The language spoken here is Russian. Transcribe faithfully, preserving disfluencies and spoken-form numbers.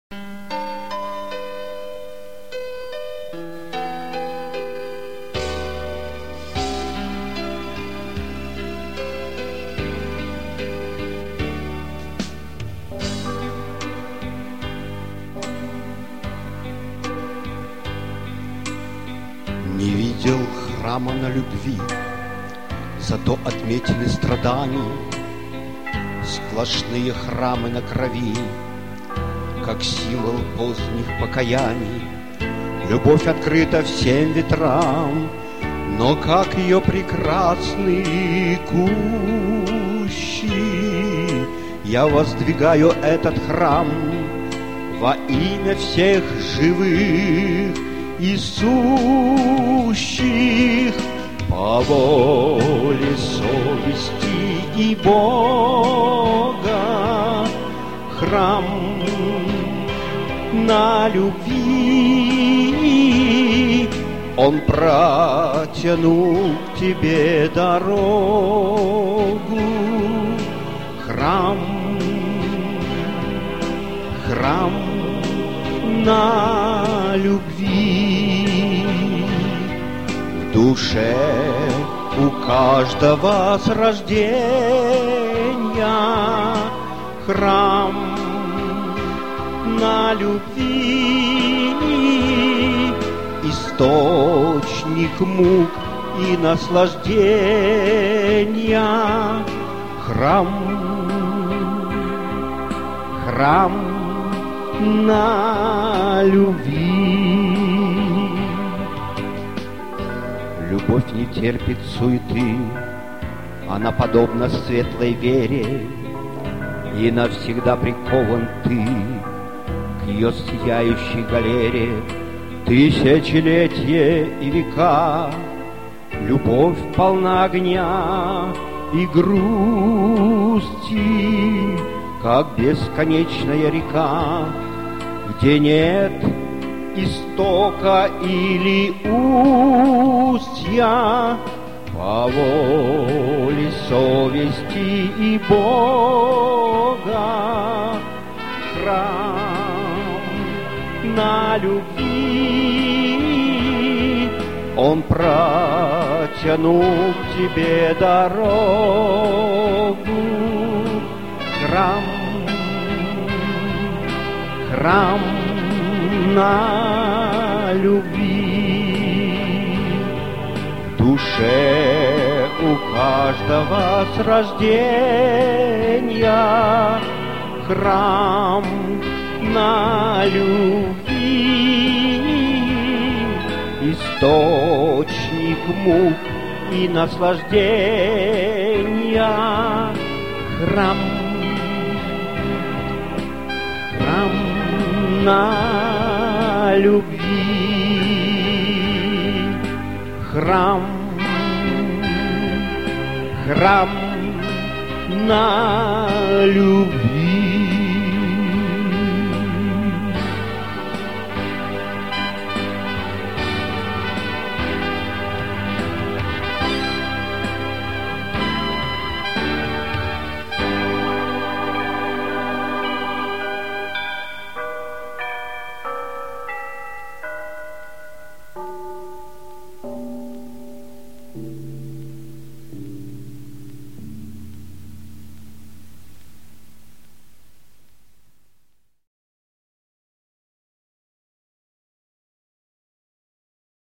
Не видел храма на любви, зато отметины страданий, сплошные храмы на крови, как символ поздних покаяний. Любовь открыта всем ветрам, но как ее прекрасные кущи. Я воздвигаю этот храм во имя всех живых и сущих, по воле совести и Бога. Храм на любви, он протянул к тебе дорогу. Храм, храм на любви. В душе у каждого с рождения храм на любви, источник мук и наслаждения. Храм, храм на любви. Любовь не терпит суеты, она подобна светлой вере, и навсегда прикован ты к ее сияющей галере. Тысячелетия и века любовь полна огня и грусти, как бесконечная река, где нет истока или устья. По воле совести и Бога. Храм на любви, он протянул к тебе дорогу. Храм, храм на любви. В душе у каждого с рождения храм на любви, источник мук и наслаждения. Храм, храм на любви. Храм, храм на любви.